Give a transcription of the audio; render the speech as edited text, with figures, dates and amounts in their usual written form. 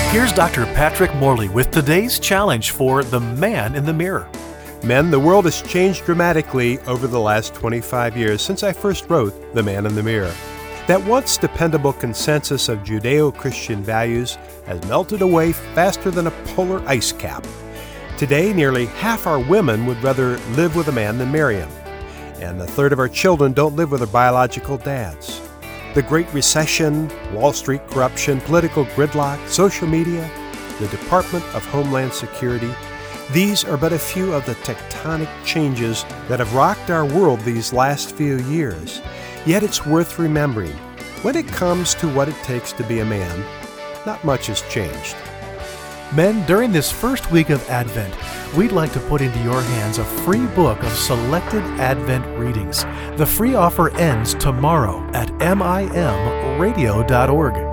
Here's Dr. Patrick Morley with today's challenge for The Man in the Mirror. Men, the world has changed dramatically over the last 25 years since I first wrote The Man in the Mirror. That once dependable consensus of Judeo-Christian values has melted away faster than a polar ice cap. Today, nearly half our women would rather live with a man than marry him. And a third of our children don't live with their biological dads. The Great Recession, Wall Street corruption, political gridlock, social media, the Department of Homeland Security, these are but a few of the tectonic changes that have rocked our world these last few years. Yet it's worth remembering, when it comes to what it takes to be a man, not much has changed. Men, during this first week of Advent, we'd like to put into your hands a free book of selected Advent readings. The free offer ends tomorrow at mimradio.org.